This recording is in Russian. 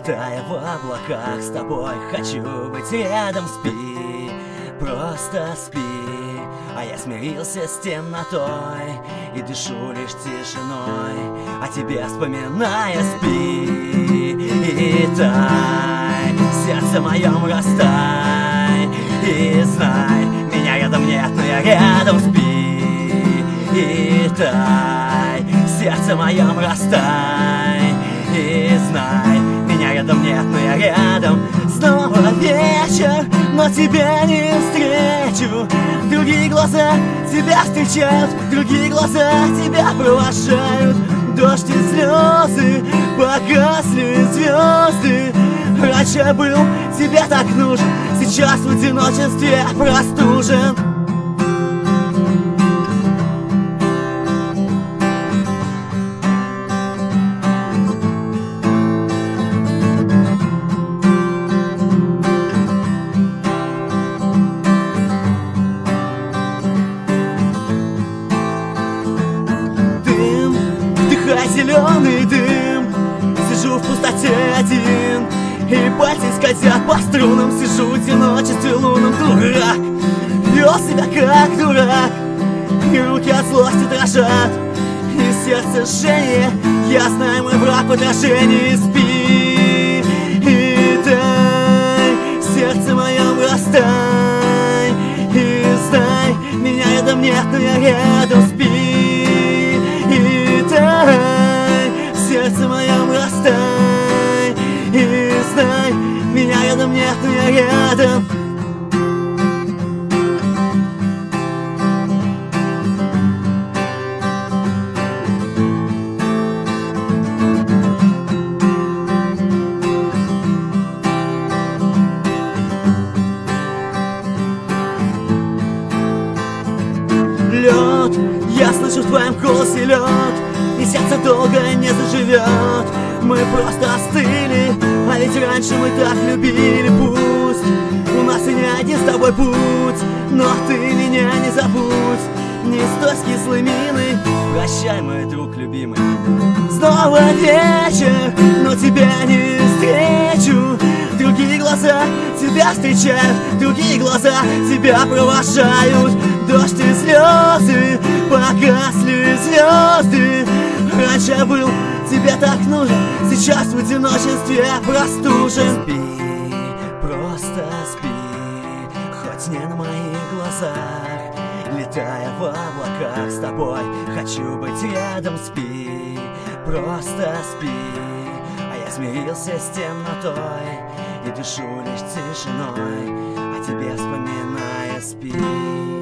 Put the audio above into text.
Летая в облаках с тобой, хочу быть рядом, спи, просто спи. А я смирился с темнотой и дышу лишь тишиной, о тебе вспоминая, спи и тай, в сердце моем растай. И знай, меня рядом нет, но я рядом, спи и тай, в сердце моем растай. И знай, меня рядом нет, но я рядом. Снова вечер, но тебя не встречу. Другие глаза тебя встречают, другие глаза тебя провожают. Дождь и слезы, погасли звезды. Раньше я был тебе так нужен, сейчас в одиночестве простужен. Зеленый дым, сижу в пустоте один, и пальцы скользят по струнам. Сижу в одиночестве лунном, дурак, вел себя как дурак, и руки от злости дрожат, и сердце жжение. Я знаю, мой враг в отражении. Спи и дай, в сердце моем растай. И знай, меня рядом нет, но я рядом. Спи и дай, в сердце моем растай. И знай, меня рядом нет, но я рядом. Лед, я слышу в твоем голосе лед, и сердце долго не заживет. Мы просто остыли, а ведь раньше мы так любили. Пусть у нас и не один с тобой путь, но ты меня не забудь. Не стой с кислой миной, прощай, мой друг любимый. Снова вечер, но тебя не встречу. Другие глаза тебя встречают, другие глаза тебя провожают. Дождь и слезы, погасли звезды. Раньше я был тебе так нужен, сейчас в одиночестве простужен. Спи, просто спи, хоть не на моих глазах. Летая в облаках с тобой, хочу быть рядом. Спи, просто спи, а я смирился с темнотой и дышу лишь тишиной, о тебе вспоминая. Спи.